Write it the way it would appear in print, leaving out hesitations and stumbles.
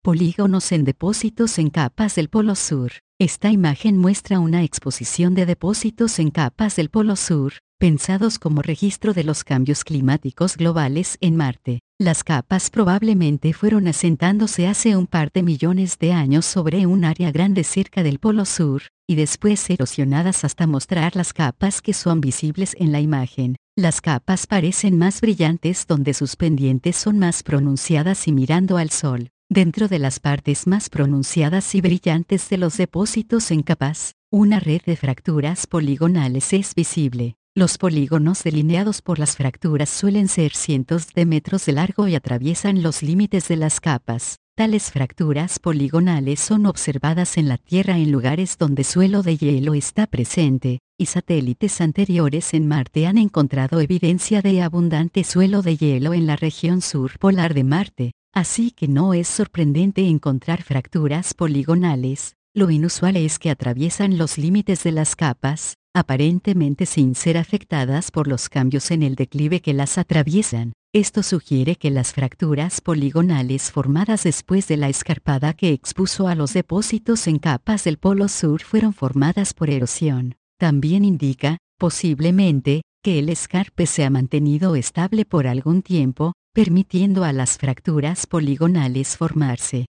Polígonos en depósitos en capas del Polo Sur. Esta imagen muestra una exposición de depósitos en capas del Polo Sur, pensados como registro de los cambios climáticos globales en Marte. Las capas probablemente fueron asentándose hace un par de millones de años sobre un área grande cerca del Polo Sur, y después erosionadas hasta mostrar las capas que son visibles en la imagen. Las capas parecen más brillantes donde sus pendientes son más pronunciadas y mirando al Sol. Dentro de las partes más pronunciadas y brillantes de los depósitos en capas, una red de fracturas poligonales es visible. Los polígonos delineados por las fracturas suelen ser cientos de metros de largo y atraviesan los límites de las capas. Tales fracturas poligonales son observadas en la Tierra en lugares donde suelo de hielo está presente, y satélites anteriores en Marte han encontrado evidencia de abundante suelo de hielo en la región sur polar de Marte. Así que no es sorprendente encontrar fracturas poligonales. Lo inusual es que atraviesan los límites de las capas, aparentemente sin ser afectadas por los cambios en el declive que las atraviesan. Esto sugiere que las fracturas poligonales formadas después de la escarpada que expuso a los depósitos en capas del Polo Sur fueron formadas por erosión. También indica, posiblemente, que el escarpe se ha mantenido estable por algún tiempo, permitiendo a las fracturas poligonales formarse.